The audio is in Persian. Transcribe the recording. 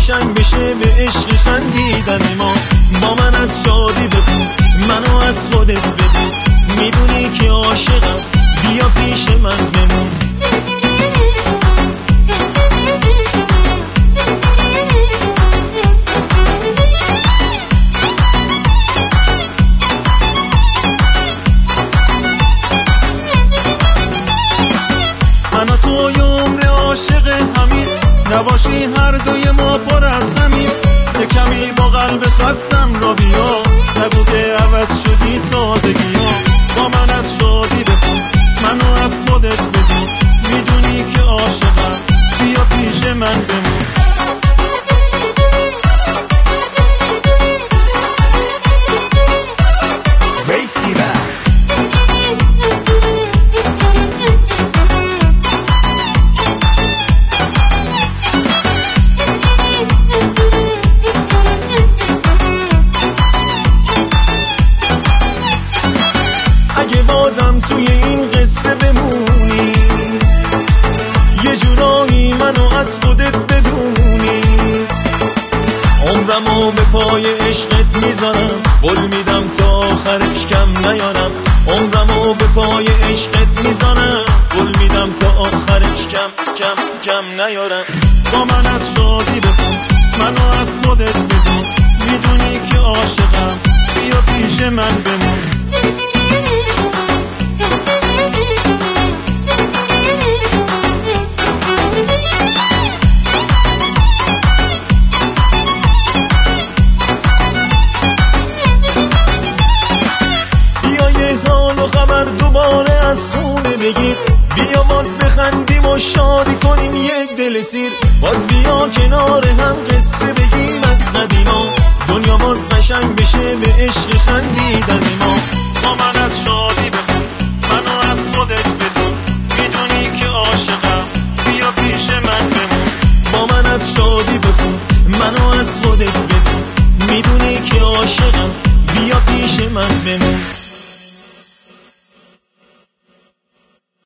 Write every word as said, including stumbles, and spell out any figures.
قشنگ بشه به عشق خندیدن ما. با من از شادی بخون، منو از خودت بدون، میدونی که عاشقم، بیا پیش من بمون. من و تو یه عمر عاشق همین، نباشی هر دوی ما پر از غمیم. یه کمی با قلب خستم را بیا، نگو که عوض شدی تازگی ها. با من از شادی بکن، منو از خودت بدون، میدونی که عاشقم، بیا پیش من بمون. اگه بازم توی این قصه بمونی، یه جورایی منو از خودت بدونی، عمرمو به پای عشقت میذارم، قول میدم تا آخرش کم نیارم. عمرمو به پای عشقت میذارم، قول میدم تا آخرش کم کم کم نیارم. با من از شادی بکن، منو از خودت بدون، میدونی که عاشقم، بیا پیش من بمون. خبر دوباره از خونه بگیر، بیا باز بخندیم و شادی کنیم یک دل سیر. باز بیا کنار هم قصه بگیم از قدیما، دنیا باز قشنگ بشه به عشق خندیدن ما. با من از شادی بکن، منو از خودت